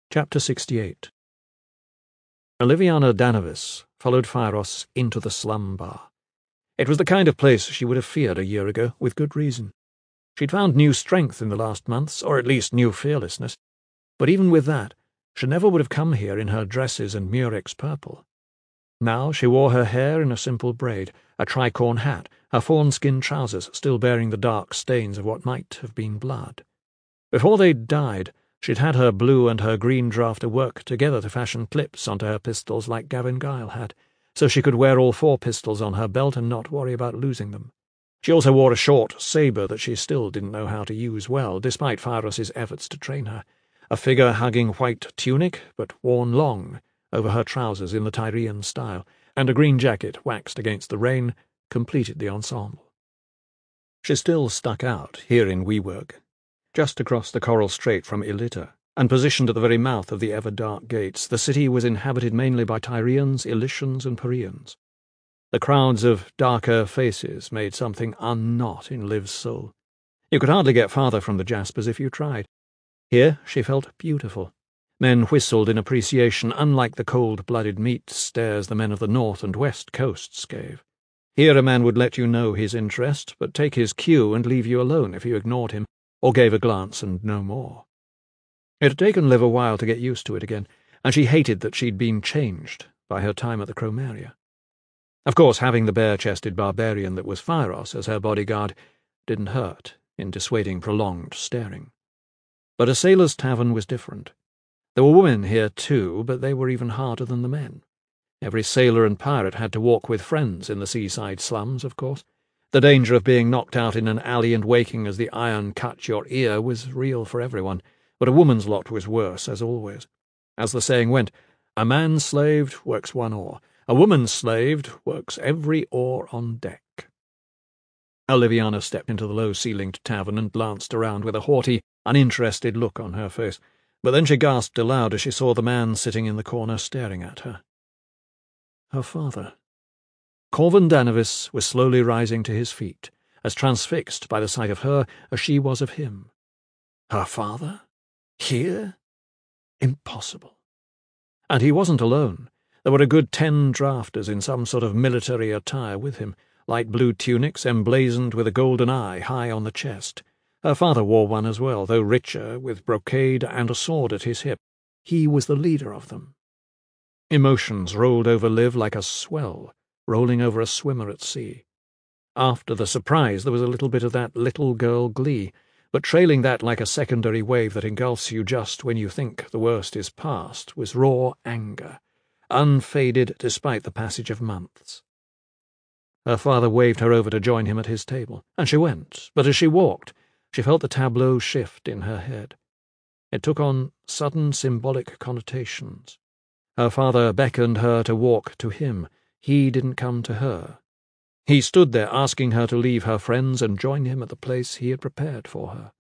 Chapter 68. Oliviana Danavis followed Phyros into the slum bar. It was the kind of place she would have feared a year ago, with good reason. She'd found new strength in the last months, or at least new fearlessness, but even with that, she never would have come here in her dresses and murex purple. Now she wore her hair in a simple braid, a tricorn hat, her fawn-skin trousers still bearing the dark stains of what might have been blood. Before they'd died, she'd had her blue and her green drafter work together to fashion clips onto her pistols like Gavin Gyle had, so she could wear all 4 pistols on her belt and not worry about losing them. She also wore a short sabre that she still didn't know how to use well, despite Phyros's efforts to train her, a figure-hugging white tunic, but worn long, over her trousers in the Tyrian style, and a green jacket waxed against the rain completed the ensemble. She still stuck out here in Wework, just across the coral strait from Illita, and positioned at the very mouth of the ever-dark gates. The city was inhabited mainly by Tyrians, Illitians, and Parians. The crowds of darker faces made something unknot in Liv's soul. You could hardly get farther from the Jaspers if you tried. Here she felt beautiful. Men whistled in appreciation, unlike the cold-blooded meat stares the men of the north and west coasts gave. Here a man would let you know his interest, but take his cue and leave you alone if you ignored him, or gave a glance and no more. It had taken Liv a while to get used to it again, and she hated that she'd been changed by her time at the Chromaria. Of course, having the bare-chested barbarian that was Phyros as her bodyguard didn't hurt in dissuading prolonged staring. But a sailor's tavern was different. There were women here too, but they were even harder than the men. Every sailor and pirate had to walk with friends in the seaside slums, of course. The danger of being knocked out in an alley and waking as the iron cut your ear was real for everyone, but a woman's lot was worse, as always. As the saying went, a man slaved works 1 oar, a woman slaved works every oar on deck. Oliviana stepped into the low-ceilinged tavern and glanced around with a haughty, uninterested look on her face, but then she gasped aloud as she saw the man sitting in the corner staring at her. Her father. Corvan Danavis was slowly rising to his feet, as transfixed by the sight of her as she was of him. Her father? Here? Impossible. And he wasn't alone. There were a good 10 drafters in some sort of military attire with him, light blue tunics emblazoned with a golden eye high on the chest. Her father wore one as well, though richer, with brocade and a sword at his hip. He was the leader of them. Emotions rolled over Liv like a swell rolling over a swimmer at sea. After the surprise there was a little bit of that little girl glee, but trailing that like a secondary wave that engulfs you just when you think the worst is past was raw anger, unfaded despite the passage of months. Her father waved her over to join him at his table, and she went, but as she walked, she felt the tableau shift in her head. It took on sudden symbolic connotations. Her father beckoned her to walk to him. He didn't come to her. He stood there asking her to leave her friends and join him at the place he had prepared for her.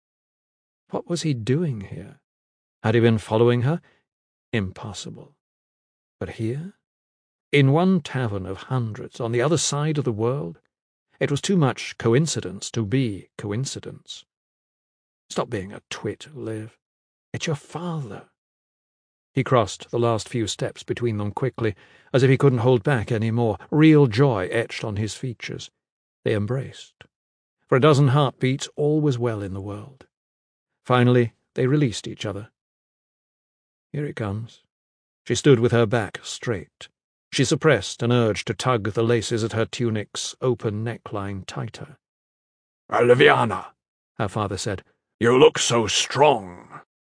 What was he doing here? Had he been following her? Impossible. But here? In one tavern of hundreds on the other side of the world? It was too much coincidence to be coincidence. Stop being a twit, Liv. It's your father. He crossed the last few steps between them quickly, as if he couldn't hold back any more, real joy etched on his features. They embraced. For a dozen heartbeats, all was well in the world. Finally, they released each other. Here it comes. She stood with her back straight. She suppressed an urge to tug the laces at her tunic's open neckline tighter. "Oliviana," her father said, "you look so strong."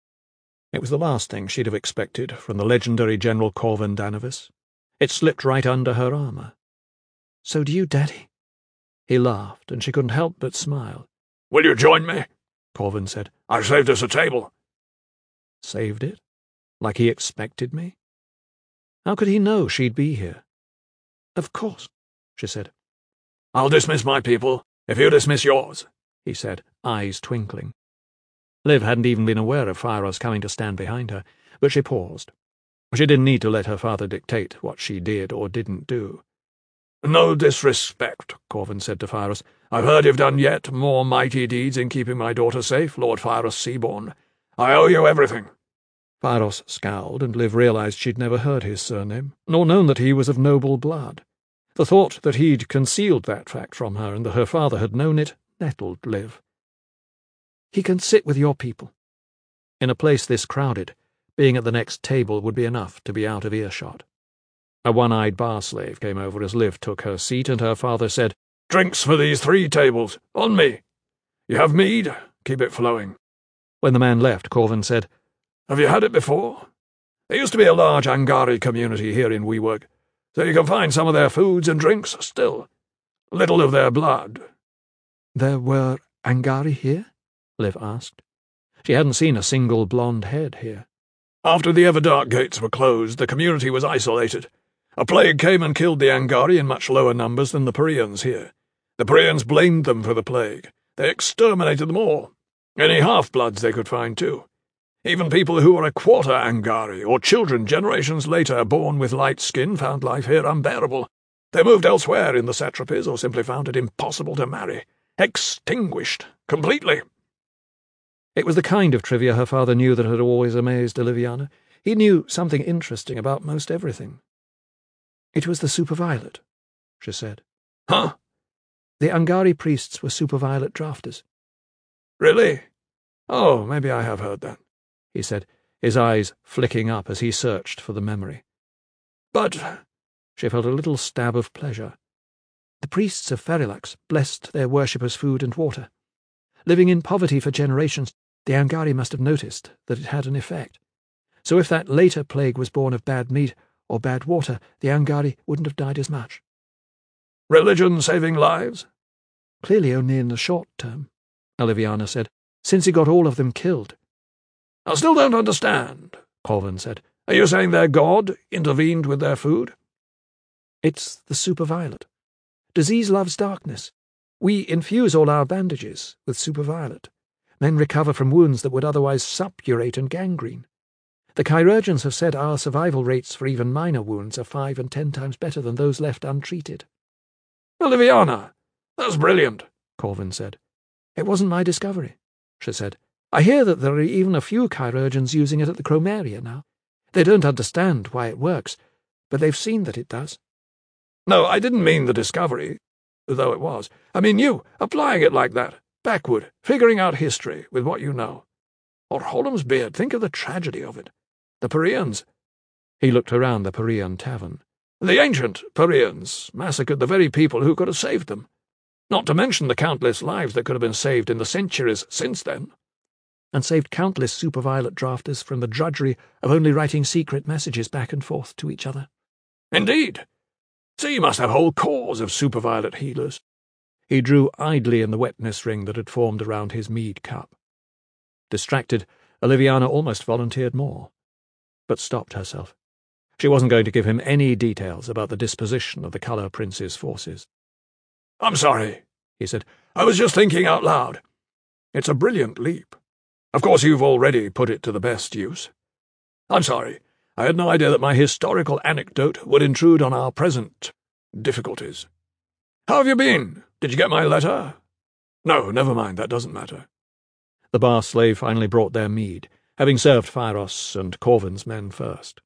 It was the last thing she'd have expected from the legendary General Corvan Danavis. It slipped right under her armour. "So do you, Daddy?" He laughed, and she couldn't help but smile. "Will you join me?" Corvan said. "I've saved us a table." Saved it? Like he expected me? How could he know she'd be here? "Of course," she said. "I'll dismiss my people, if you dismiss yours," he said, eyes twinkling. Liv hadn't even been aware of Phyros coming to stand behind her, but she paused. She didn't need to let her father dictate what she did or didn't do. "No disrespect," Corvan said to Phyros. "I've heard you've done yet more mighty deeds in keeping my daughter safe, Lord Phyros Seaborn. I owe you everything." Phyros scowled, and Liv realized she'd never heard his surname, nor known that he was of noble blood. The thought that he'd concealed that fact from her and that her father had known it nettled Liv. "He can sit with your people." In a place this crowded, being at the next table would be enough to be out of earshot. A one-eyed bar slave came over as Liv took her seat, and her father said, "Drinks for these 3 tables, on me. You have mead? Keep it flowing." When the man left, Corvin said, "Have you had it before? There used to be a large Angari community here in WeWork, so you can find some of their foods and drinks still. Little of their blood." "There were Angari here?" Liv asked. She hadn't seen a single blonde head here. "After the Everdark gates were closed, the community was isolated. A plague came and killed the Angari in much lower numbers than the Parians here. The Parians blamed them for the plague. They exterminated them all. Any half-bloods they could find, too. Even people who were a quarter Angari, or children generations later born with light skin, found life here unbearable. They moved elsewhere in the satrapies, or simply found it impossible to marry. Extinguished. Completely." It was the kind of trivia her father knew that had always amazed Oliviana. He knew something interesting about most everything. "It was the Superviolet," she said. "Huh? "The Angari priests were Superviolet drafters." Really? Oh, maybe I have heard that," he said, his eyes flicking up as he searched for the memory. "But—" She felt a little stab of pleasure. "The priests of Ferilax blessed their worshippers' food and water. Living in poverty for generations, the Angari must have noticed that it had an effect. So if that later plague was born of bad meat or bad water, the Angari wouldn't have died as much." "Religion saving lives?" "Clearly only in the short term," Oliviana said, "since it got all of them killed." "I still don't understand," Corvin said. "Are you saying their god intervened with their food?" "It's the Superviolet. Disease loves darkness. We infuse all our bandages with Superviolet. Men recover from wounds that would otherwise suppurate and gangrene. The chirurgeons have said our survival rates for even minor wounds are 5 and 10 times better than those left untreated." "Oliviana, that's brilliant," Corvin said. "It wasn't my discovery," she said. "I hear that there are even a few chirurgeons using it at the Chromaria now. They don't understand why it works, but they've seen that it does." "No, I didn't mean the discovery, though it was. I mean you, applying it like that, backward, figuring out history with what you know. Or Hollum's beard, think of the tragedy of it. The Parians—" He looked around the Parian tavern. "The ancient Parians massacred the very people who could have saved them. Not to mention the countless lives that could have been saved in the centuries since then." "And saved countless Superviolet drafters from the drudgery of only writing secret messages back and forth to each other." "Indeed. So you must have whole corps of Superviolet healers." He drew idly in the wetness ring that had formed around his mead cup. Distracted, Oliviana almost volunteered more, but stopped herself. She wasn't going to give him any details about the disposition of the Colour Prince's forces. "I'm sorry," he said. "I was just thinking out loud. It's a brilliant leap. Of course you've already put it to the best use. I'm sorry. I had no idea that my historical anecdote would intrude on our present difficulties. How have you been? Did you get my letter? No, never mind, that doesn't matter." The bar slave finally brought their mead, having served Phyros and Corvin's men first.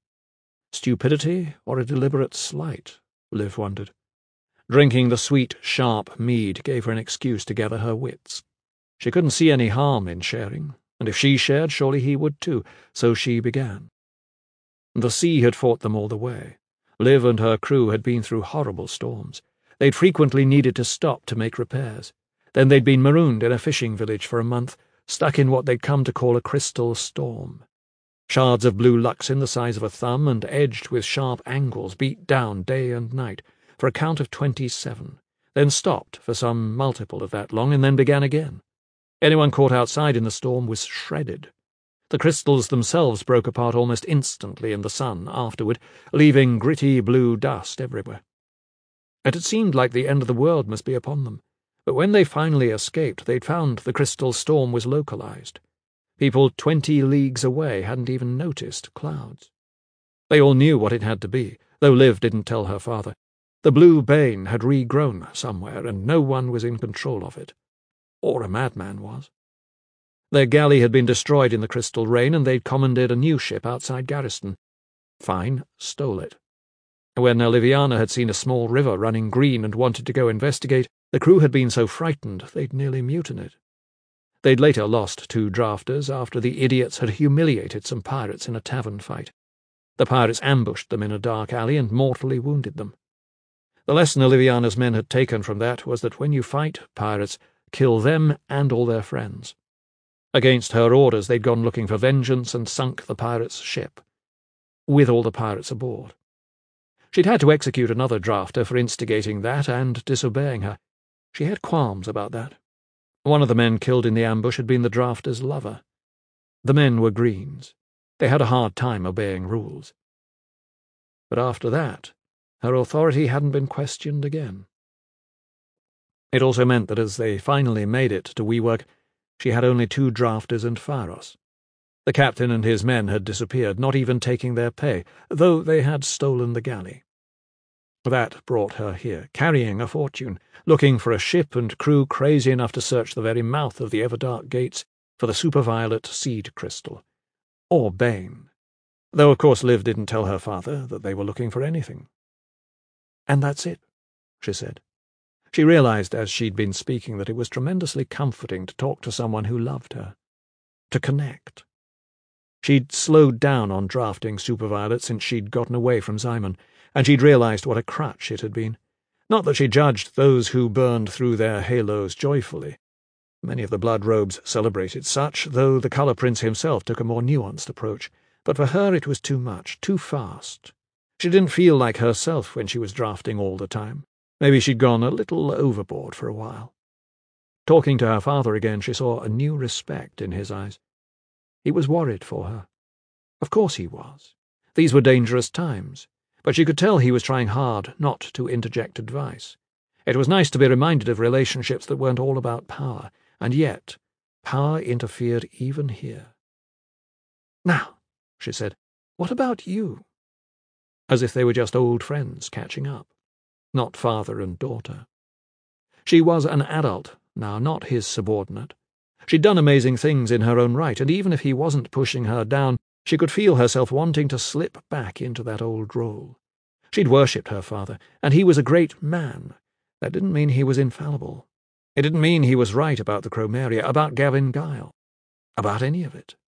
Stupidity or a deliberate slight, Liv wondered. Drinking the sweet, sharp mead gave her an excuse to gather her wits. She couldn't see any harm in sharing, and if she shared, surely he would too, so she began. The sea had fought them all the way. Liv and her crew had been through horrible storms. They'd frequently needed to stop to make repairs. Then they'd been marooned in a fishing village for a month, stuck in what they'd come to call a crystal storm. Shards of blue luxin the size of a thumb and edged with sharp angles beat down day and night for a count of 27, then stopped for some multiple of that long and then began again. Anyone caught outside in the storm was shredded. The crystals themselves broke apart almost instantly in the sun afterward, leaving gritty blue dust everywhere. It had seemed like the end of the world must be upon them, but when they finally escaped, they'd found the crystal storm was localized. People 20 leagues away hadn't even noticed clouds. They all knew what it had to be, though Liv didn't tell her father. The blue bane had regrown somewhere, and no one was in control of it. Or a madman was. Their galley had been destroyed in the Crystal Rain, and they'd commandeered a new ship outside Garriston. Fine stole it. When Liviana had seen a small river running green and wanted to go investigate, the crew had been so frightened they'd nearly mutinied. They'd later lost 2 drafters after the idiots had humiliated some pirates in a tavern fight. The pirates ambushed them in a dark alley and mortally wounded them. The lesson Liviana's men had taken from that was that when you fight pirates, kill them and all their friends. Against her orders, they'd gone looking for vengeance and sunk the pirates' ship, with all the pirates aboard. She'd had to execute another drafter for instigating that and disobeying her. She had qualms about that. One of the men killed in the ambush had been the drafter's lover. The men were Greens. They had a hard time obeying rules. But after that, her authority hadn't been questioned again. It also meant that as they finally made it to Wework, she had only 2 drafters and Pharos. The captain and his men had disappeared, not even taking their pay, though they had stolen the galley. That brought her here, carrying a fortune, looking for a ship and crew crazy enough to search the very mouth of the Everdark Gates for the superviolet seed crystal. Or Bane. Though, of course, Liv didn't tell her father that they were looking for anything. "And that's it," she said. She realized as she'd been speaking that it was tremendously comforting to talk to someone who loved her. To connect. She'd slowed down on drafting Superviolet since she'd gotten away from Simon, and she'd realized what a crutch it had been. Not that she judged those who burned through their halos joyfully. Many of the blood robes celebrated such, though the Colour Prince himself took a more nuanced approach. But for her it was too much, too fast. She didn't feel like herself when she was drafting all the time. Maybe she'd gone a little overboard for a while. Talking to her father again, she saw a new respect in his eyes. He was worried for her. Of course he was. These were dangerous times, but she could tell he was trying hard not to interject advice. It was nice to be reminded of relationships that weren't all about power, and yet power interfered even here. "Now," she said, "what about you?" As if they were just old friends catching up, not father and daughter. She was an adult now, not his subordinate. She'd done amazing things in her own right, and even if he wasn't pushing her down, she could feel herself wanting to slip back into that old role. She'd worshipped her father, and he was a great man. That didn't mean he was infallible. It didn't mean he was right about the Chromeria, about Gavin Gyle, about any of it.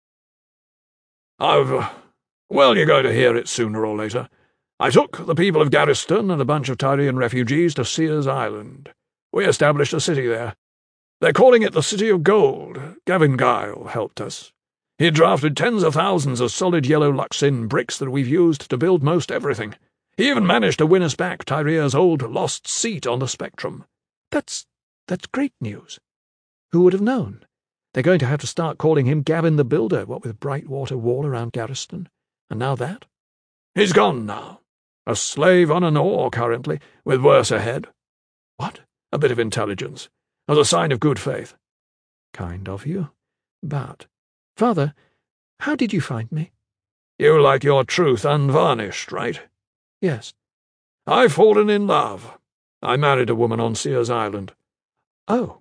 Well, you're going to hear it sooner or later. I took the people of Garriston and a bunch of Tyrian refugees to Seers Island. We established a city there. They're calling it the City of Gold. Gavin Gyle helped us. He drafted tens of thousands of solid yellow Luxin bricks that we've used to build most everything. He even managed to win us back Tyria's old lost seat on the Spectrum. That's great news. Who would have known? They're going to have to start calling him Gavin the Builder, what with Brightwater Wall around Garriston. And now that? He's gone now. A slave on an oar currently, with worse ahead. What? A bit of intelligence, as a sign of good faith. Kind of you. But, Father, how did you find me? You like your truth unvarnished, right? Yes. I've fallen in love. I married a woman on Seers Island. Oh.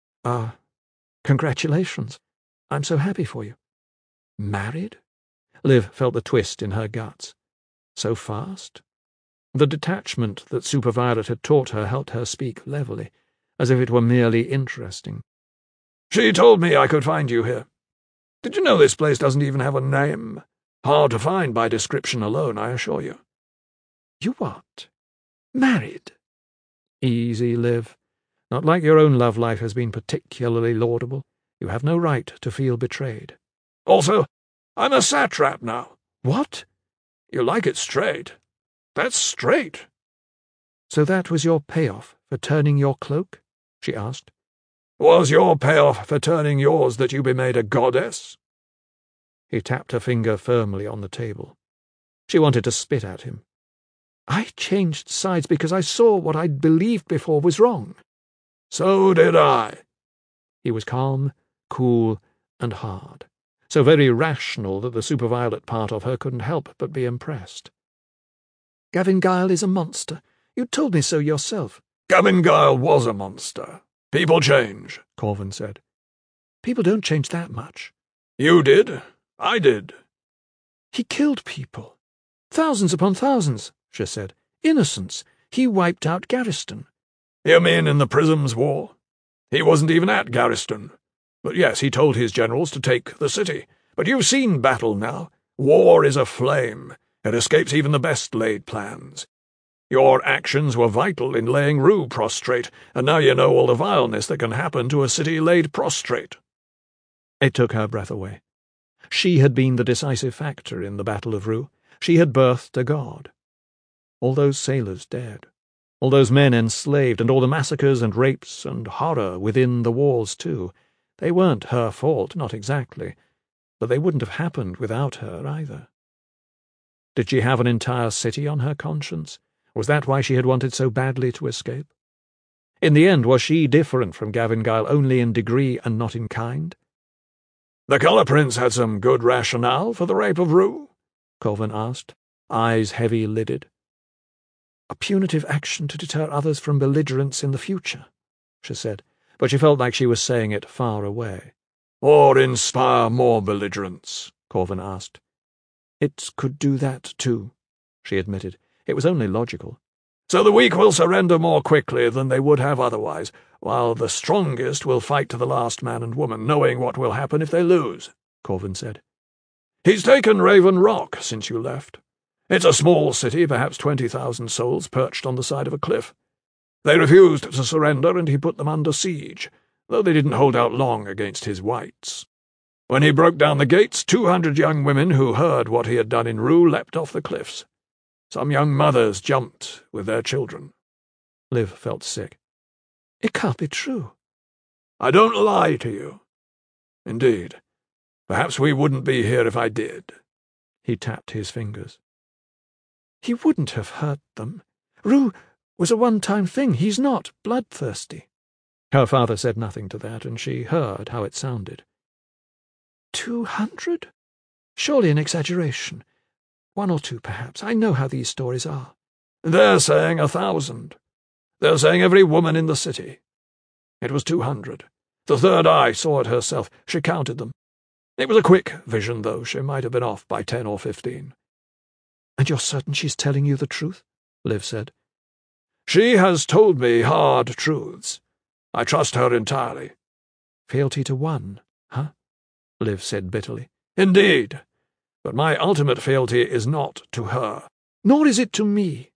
Congratulations. I'm so happy for you. Married? Liv felt the twist in her guts. So fast? The detachment that Superviolet had taught her helped her speak levelly, as if it were merely interesting. She told me I could find you here. Did you know this place doesn't even have a name? Hard to find by description alone, I assure you. You what? Married? Easy, Liv. Not like your own love life has been particularly laudable. You have no right to feel betrayed. Also, I'm a satrap now. What? You like it straight. That's straight. So that was your payoff for turning your cloak? She asked. Was your payoff for turning yours that you be made a goddess? He tapped her finger firmly on the table. She wanted to spit at him. I changed sides because I saw what I'd believed before was wrong. So did I. He was calm, cool, and hard, so very rational that the Superviolet part of her couldn't help but be impressed. Gavin Gyle is a monster. You told me so yourself. Gavin Gyle was a monster. People change, Corvin said. People don't change that much. You did. I did. He killed people. Thousands upon thousands, she said. Innocents. He wiped out Garriston. You mean in the Prisms War? He wasn't even at Garriston. But yes, he told his generals to take the city. But you've seen battle now. War is a flame. It escapes even the best laid plans. Your actions were vital in laying Rue prostrate, and now you know all the vileness that can happen to a city laid prostrate. It took her breath away. She had been the decisive factor in the Battle of Rue. She had birthed a god. All those sailors dead, all those men enslaved, and all the massacres and rapes and horror within the walls too, they weren't her fault, not exactly, but they wouldn't have happened without her either. Did she have an entire city on her conscience? Was that why she had wanted so badly to escape? In the end, was she different from Gavin-Gyle only in degree and not in kind? The Colour Prince had some good rationale for the rape of Rue? Corvin asked, eyes heavy-lidded. A punitive action to deter others from belligerence in the future, she said, but she felt like she was saying it far away. Or inspire more belligerence? Corvin asked. It could do that too, she admitted. It was only logical. So the weak will surrender more quickly than they would have otherwise, while the strongest will fight to the last man and woman, knowing what will happen if they lose, Corvin said. He's taken Raven Rock since you left. It's a small city, perhaps 20,000 souls perched on the side of a cliff. They refused to surrender, and he put them under siege, though they didn't hold out long against his whites. When he broke down the gates, 200 young women who heard what he had done in Rue leapt off the cliffs. Some young mothers jumped with their children. Liv felt sick. It can't be true. I don't lie to you. Indeed. Perhaps we wouldn't be here if I did. He tapped his fingers. He wouldn't have hurt them. Rue was a one-time thing. He's not bloodthirsty. Her father said nothing to that, and she heard how it sounded. 200? Surely an exaggeration. 1 or 2, perhaps. I know how these stories are. They're saying 1,000. They're saying every woman in the city. It was 200. The third eye saw it herself. She counted them. It was a quick vision, though. She might have been off by 10 or 15. And you're certain she's telling you the truth? Liv said. She has told me hard truths. I trust her entirely. Fealty to one, huh? Liv said bitterly. Indeed. But my ultimate fealty is not to her. Nor is it to me.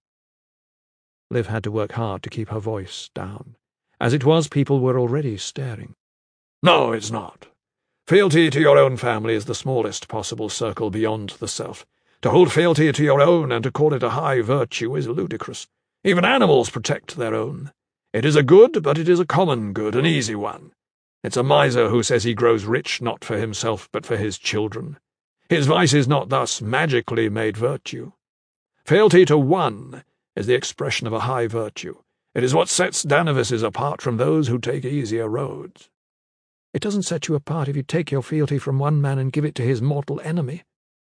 Liv had to work hard to keep her voice down. As it was, people were already staring. No, it's not. Fealty to your own family is the smallest possible circle beyond the self. To hold fealty to your own and to call it a high virtue is ludicrous. Even animals protect their own. It is a good, but it is a common good, an easy one. It's a miser who says he grows rich not for himself but for his children. His vice is not thus magically made virtue. Fealty to one is the expression of a high virtue. It is what sets Danavises apart from those who take easier roads. It doesn't set you apart if you take your fealty from one man and give it to his mortal enemy.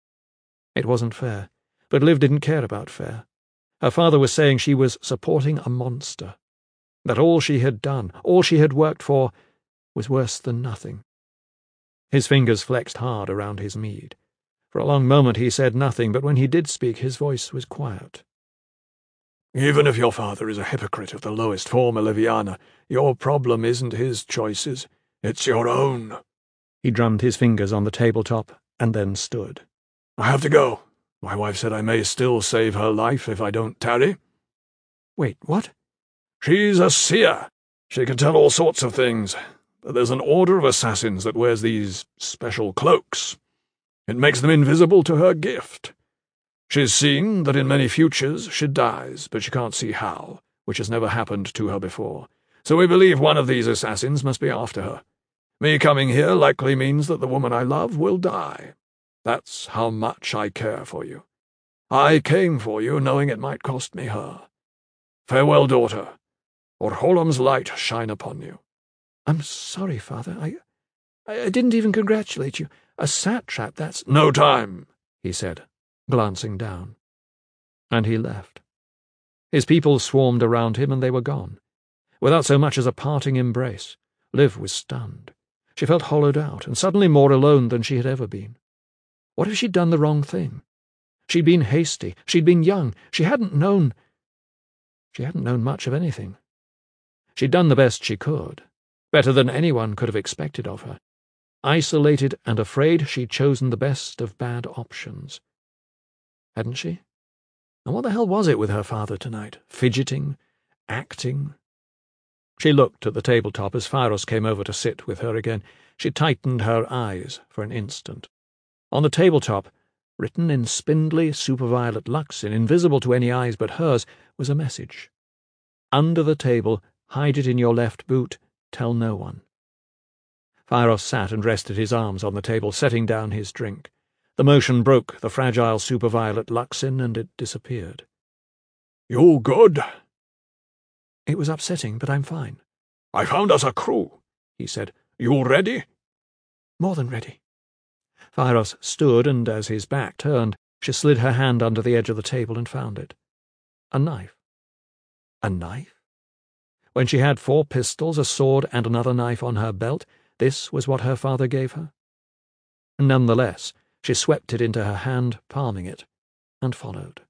It wasn't fair, but Liv didn't care about fair. Her father was saying she was supporting a monster, that all she had done, all she had worked for, was worse than nothing. His fingers flexed hard around his mead. For a long moment he said nothing, but when he did speak his voice was quiet. Even if your father is a hypocrite of the lowest form, Oliviana, your problem isn't his choices, it's your own. He drummed his fingers on the tabletop and then stood. I have to go. My wife said I may still save her life if I don't tarry. Wait, what? She's a seer. She can tell all sorts of things, but there's an order of assassins that wears these special cloaks. It makes them invisible to her gift. She's seen that in many futures she dies, but she can't see how, which has never happened to her before. So we believe one of these assassins must be after her. Me coming here likely means that the woman I love will die. That's how much I care for you. I came for you knowing it might cost me her. Farewell, daughter, or Holam's light shine upon you. I'm sorry, father. I didn't even congratulate you. A satrap, that's— No time, he said, glancing down. And he left. His people swarmed around him and they were gone. Without so much as a parting embrace, Liv was stunned. She felt hollowed out and suddenly more alone than she had ever been. What if she'd done the wrong thing? She'd been hasty, she'd been young, she hadn't known much of anything. She'd done the best she could, better than anyone could have expected of her. Isolated and afraid, she'd chosen the best of bad options. Hadn't she? And what the hell was it with her father tonight? Fidgeting? Acting? She looked at the tabletop as Phyros came over to sit with her again. She tightened her eyes for an instant. On the tabletop, written in spindly, superviolet luxin, invisible to any eyes but hers, was a message. Under the table, hide it in your left boot, tell no one. Phyros sat and rested his arms on the table, setting down his drink. The motion broke the fragile superviolet luxin, and it disappeared. "You good?" It was upsetting, but I'm fine. "I found us a crew," he said. "You ready?" More than ready. Phyros stood, and as his back turned, she slid her hand under the edge of the table and found it. A knife. A knife? When she had 4 pistols, a sword, and another knife on her belt, this was what her father gave her? Nonetheless, she swept it into her hand, palming it, and followed.